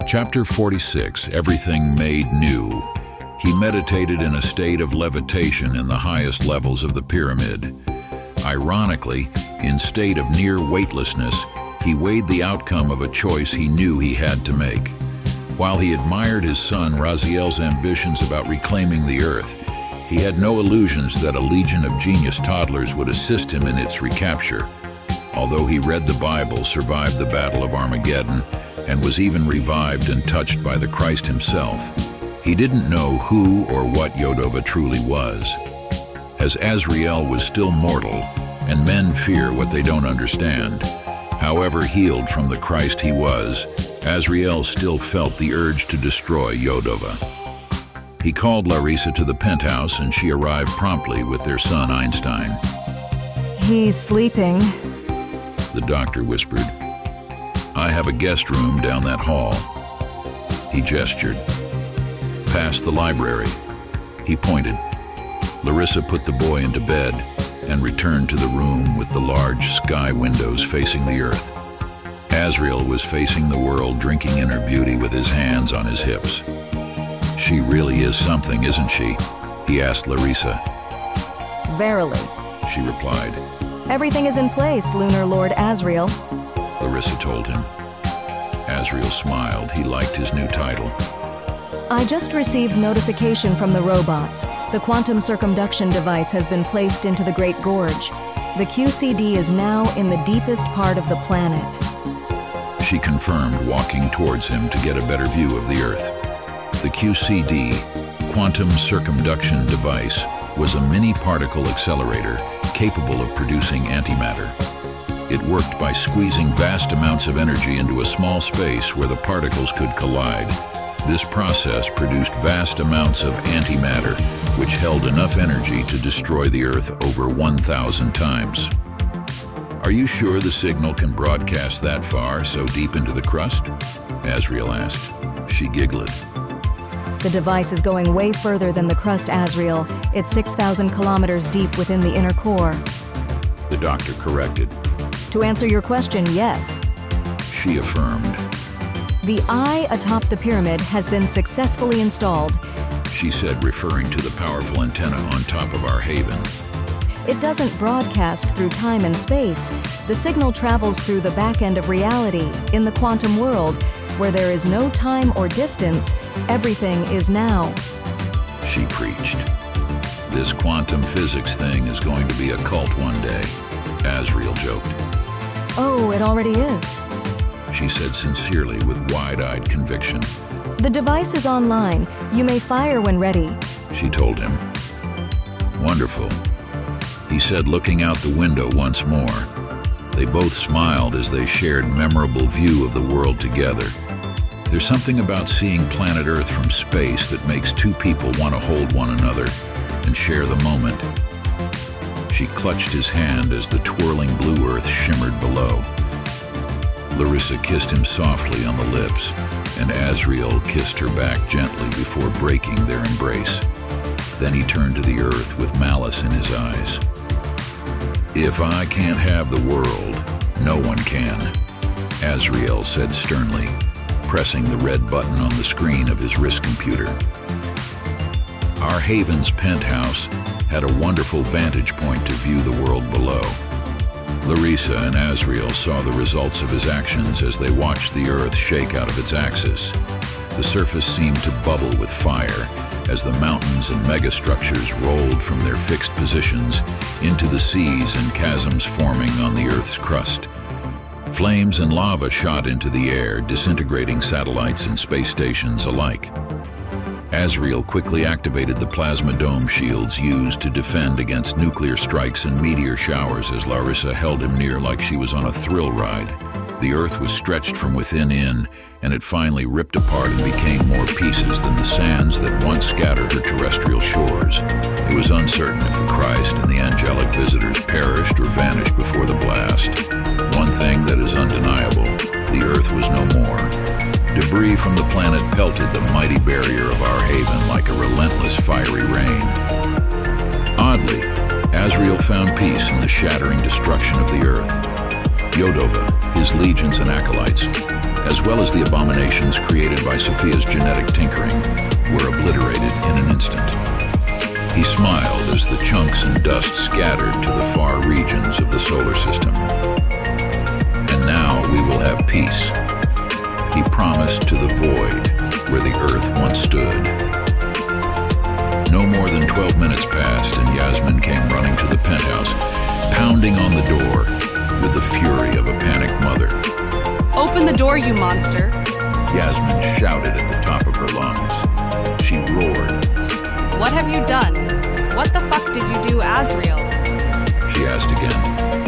Chapter 46, Everything Made New. He meditated in a state of levitation in the highest levels of the pyramid. Ironically, in state of near weightlessness, he weighed the outcome of a choice he knew he had to make. While he admired his son Raziel's ambitions about reclaiming the Earth, he had no illusions that a legion of genius toddlers would assist him in its recapture. Although he read the Bible, survived the Battle of Armageddon, and was even revived and touched by the Christ himself, he didn't know who or what Yodova truly was. As Azrael was still mortal, and men fear what they don't understand, however healed from the Christ he was, Azrael still felt the urge to destroy Yodova. He called Larissa to the penthouse, and she arrived promptly with their son Einstein. He's sleeping, the doctor whispered. I have a guest room down that hall. He gestured. Past the library. He pointed. Larissa put the boy into bed and returned to the room with the large sky windows facing the earth. Azrael was facing the world, drinking in her beauty with his hands on his hips. She really is something, isn't she? He asked Larissa. Verily, she replied. Everything is in place, Lunar Lord Azrael, Larissa told him. Azrael smiled. He liked his new title. I just received notification from the robots. The quantum circumduction device has been placed into the Great Gorge. The QCD is now in the deepest part of the planet, she confirmed, walking towards him to get a better view of the Earth. The QCD, quantum circumduction device, was a mini-particle accelerator capable of producing antimatter. It worked by squeezing vast amounts of energy into a small space where the particles could collide. This process produced vast amounts of antimatter, which held enough energy to destroy the Earth over 1,000 times. Are you sure the signal can broadcast that far, so deep into the crust? Azrael asked. She giggled. The device is going way further than the crust, Azrael. It's 6,000 kilometers deep within the inner core. The doctor corrected. To answer your question, yes, she affirmed. The eye atop the pyramid has been successfully installed, she said, referring to the powerful antenna on top of our haven. It doesn't broadcast through time and space. The signal travels through the back end of reality, in the quantum world, where there is no time or distance. Everything is now, she preached. This quantum physics thing is going to be a cult one day, Azrael joked. Oh, it already is, she said sincerely with wide-eyed conviction. The device is online. You may fire when ready, she told him. Wonderful, he said, looking out the window once more. They both smiled as they shared memorable view of the world together. There's something about seeing planet Earth from space that makes two people want to hold one another and share the moment. She clutched his hand as the twirling blue Earth shimmered below. Larissa kissed him softly on the lips, and Azrael kissed her back gently before breaking their embrace. Then he turned to the Earth with malice in his eyes. If I can't have the world, no one can, Azrael said sternly, pressing the red button on the screen of his wrist computer. Our haven's penthouse had a wonderful vantage point to view the world below. Larissa and Azrael saw the results of his actions as they watched the Earth shake out of its axis. The surface seemed to bubble with fire as the mountains and megastructures rolled from their fixed positions into the seas and chasms forming on the Earth's crust. Flames and lava shot into the air, disintegrating satellites and space stations alike. Azrael quickly activated the plasma dome shields used to defend against nuclear strikes and meteor showers as Larissa held him near like she was on a thrill ride. The Earth was stretched from within in, and it finally ripped apart and became more pieces than the sands that once scattered her terrestrial shores. It was uncertain if the Christ and the angelic visitors perished or vanished before the blast. One thing that is undeniable, the Earth was no more. Debris from the planet pelted the mighty barrier of our haven like a relentless fiery rain. Oddly, Azrael found peace in the shattering destruction of the Earth. Yodova, his legions and acolytes, as well as the abominations created by Sophia's genetic tinkering, were obliterated in an instant. He smiled as the chunks and dust scattered to the far regions of the solar system. And now we will have peace, he promised to the void where the earth once stood. No more than 12 minutes passed and Yasmin came running to the penthouse, pounding on the door with the fury of a panicked mother. Open the door, you monster! Yasmin shouted at the top of her lungs. She roared. What have you done? What the fuck did you do, Azrael? She asked again.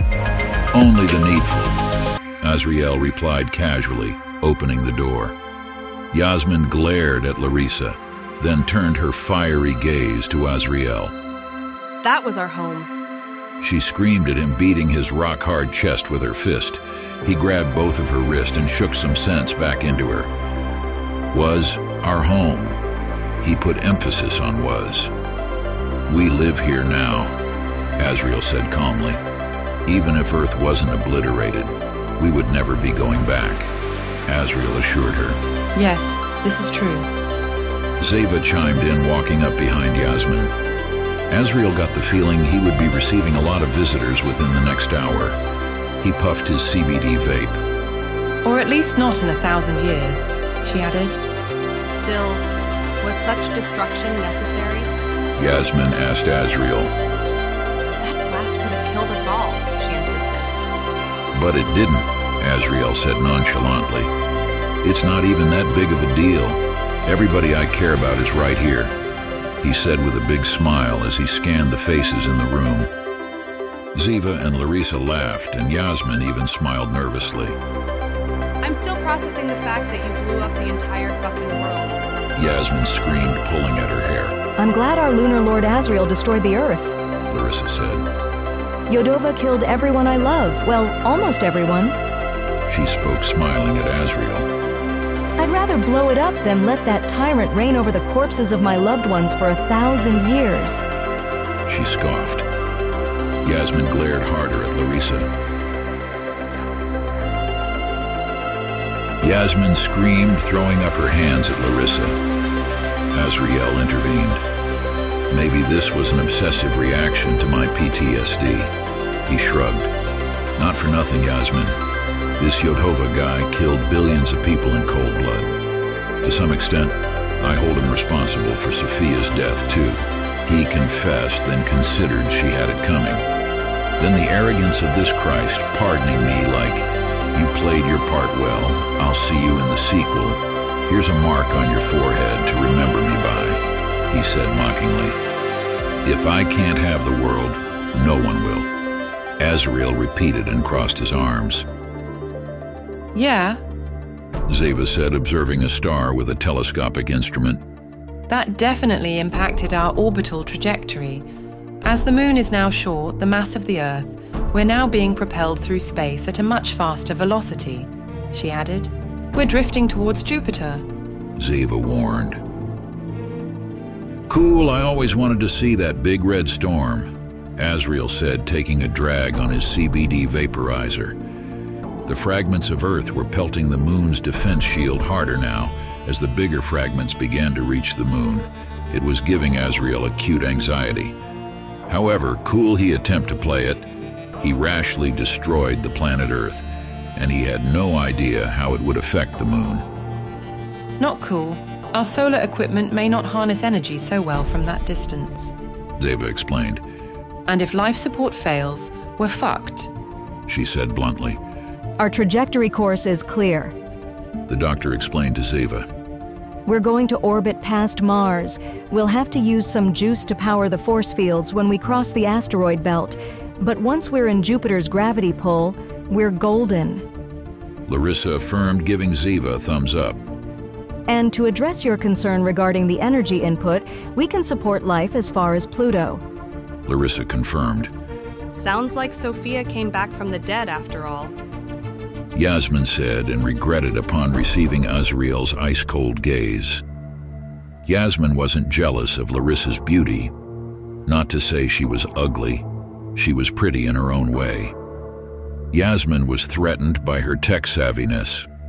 Only the needful, Azrael replied casually, opening the door. Yasmin glared at Larissa, then turned her fiery gaze to Azrael. That was our home. She screamed at him, beating his rock-hard chest with her fist. He grabbed both of her wrists and shook some sense back into her. Was our home. He put emphasis on was. We live here now, Azrael said calmly. Even if Earth wasn't obliterated, we would never be going back, Azrael assured her. Yes, this is true. Zeva chimed in, walking up behind Yasmin. Azrael got the feeling he would be receiving a lot of visitors within the next hour. He puffed his CBD vape. Or at least not in 1,000 years, she added. Still, was such destruction necessary? Yasmin asked Azrael. That blast could have killed us all, she insisted. But it didn't, Azrael said nonchalantly. It's not even that big of a deal. Everybody I care about is right here, he said with a big smile as he scanned the faces in the room. Zeva and Larissa laughed, and Yasmin even smiled nervously. I'm still processing the fact that you blew up the entire fucking world. Yasmin screamed, pulling at her hair. I'm glad our Lunar Lord Azrael destroyed the Earth, Larissa said. Yodova killed everyone I love. Well, almost everyone. She spoke, smiling at Azrael. I'd rather blow it up than let that tyrant reign over the corpses of my loved ones for 1,000 years. She scoffed. Yasmin glared harder at Larissa. Yasmin screamed, throwing up her hands at Larissa. Azrael intervened. Maybe this was an obsessive reaction to my PTSD. He shrugged. Not for nothing, Yasmin. This Yodova guy killed billions of people in cold blood. To some extent, I hold him responsible for Sophia's death, too. He confessed, then considered she had it coming. Then the arrogance of this Christ pardoning me like, you played your part well, I'll see you in the sequel. Here's a mark on your forehead to remember me by, he said mockingly. If I can't have the world, no one will. Azrael repeated and crossed his arms. Yeah, Zeva said, observing a star with a telescopic instrument. that definitely impacted our orbital trajectory. As the moon is now short the mass of the Earth, we're now being propelled through space at a much faster velocity, she added. We're drifting towards Jupiter. Zeva warned. Cool, I always wanted to see that big red storm, Azrael said, taking a drag on his CBD vaporizer. The fragments of Earth were pelting the moon's defense shield harder now as the bigger fragments began to reach the moon. It was giving Azrael acute anxiety. However cool he attempted to play it, he rashly destroyed the planet Earth, and he had no idea how it would affect the moon. Not cool. Our solar equipment may not harness energy so well from that distance, Zeva explained. And if life support fails, we're fucked, she said bluntly. Our trajectory course is clear. The doctor explained to Zeva. We're going to orbit past Mars. We'll have to use some juice to power the force fields when we cross the asteroid belt. But once we're in Jupiter's gravity pull, we're golden. Larissa affirmed, giving Zeva a thumbs up. And to address your concern regarding the energy input, we can support life as far as Pluto. Larissa confirmed. Sounds like Sophia came back from the dead after all. Yasmin said, and regretted upon receiving Azrael's ice-cold gaze. Yasmin wasn't jealous of Larissa's beauty. Not to say she was ugly. She was pretty in her own way. Yasmin was threatened by her tech savviness.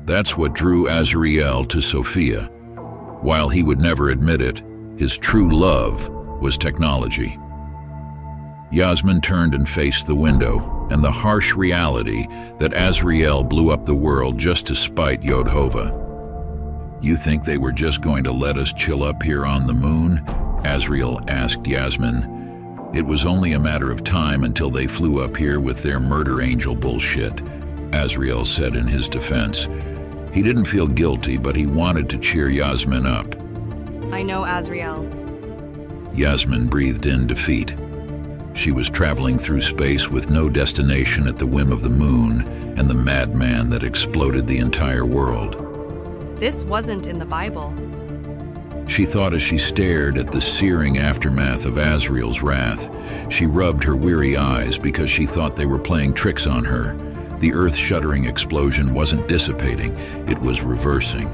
That's what drew Azrael to Sophia. While he would never admit it, his true love was technology. Yasmin turned and faced the window, and the harsh reality that Azrael blew up the world just to spite Yodhova. "You think they were just going to let us chill up here on the moon?" Azrael asked Yasmin. "It was only a matter of time until they flew up here with their murder angel bullshit," Azrael said in his defense. He didn't feel guilty, but he wanted to cheer Yasmin up. I know, Azrael. Yasmin breathed in defeat. She was traveling through space with no destination at the whim of the moon and the madman that exploded the entire world. This wasn't in the Bible. She thought as she stared at the searing aftermath of Azrael's wrath. She rubbed her weary eyes because she thought they were playing tricks on her. The earth-shuddering explosion wasn't dissipating, it was reversing.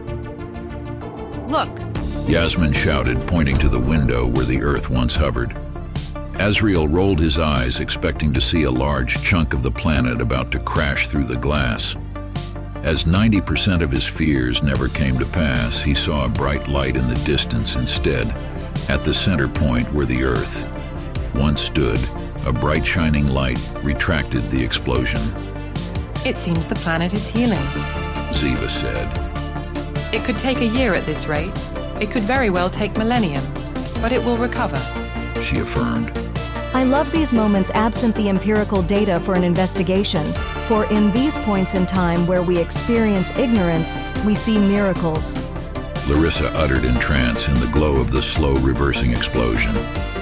Look! Yasmin shouted, pointing to the window where the earth once hovered. Azrael rolled his eyes, expecting to see a large chunk of the planet about to crash through the glass. As 90% of his fears never came to pass, he saw a bright light in the distance instead. At the center point where the earth once stood, a bright shining light retracted the explosion. It seems the planet is healing, Ziva said. It could take a year at this rate. It could very well take millennium, but it will recover, she affirmed. I love these moments absent the empirical data for an investigation, for in these points in time where we experience ignorance, we see miracles. Larissa uttered in trance in the glow of the slow reversing explosion.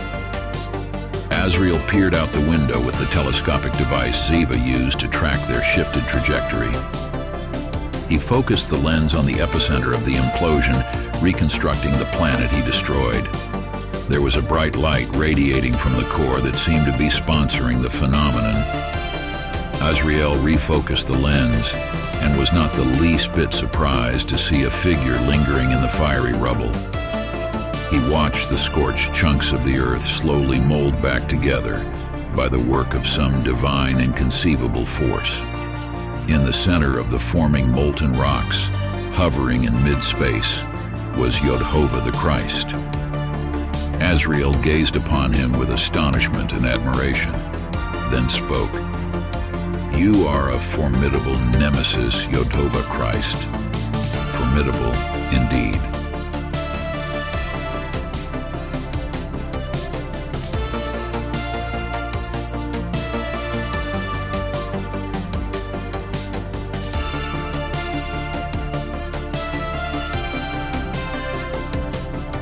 Azrael peered out the window with the telescopic device Ziva used to track their shifted trajectory. He focused the lens on the epicenter of the implosion, reconstructing the planet he destroyed. There was a bright light radiating from the core that seemed to be sponsoring the phenomenon. Azrael refocused the lens and was not the least bit surprised to see a figure lingering in the fiery rubble. He watched the scorched chunks of the earth slowly mold back together by the work of some divine, inconceivable force. In the center of the forming molten rocks, hovering in mid-space, was Yodhova the Christ. Azrael gazed upon him with astonishment and admiration, then spoke. "You are a formidable nemesis, Yodhova Christ. Formidable indeed."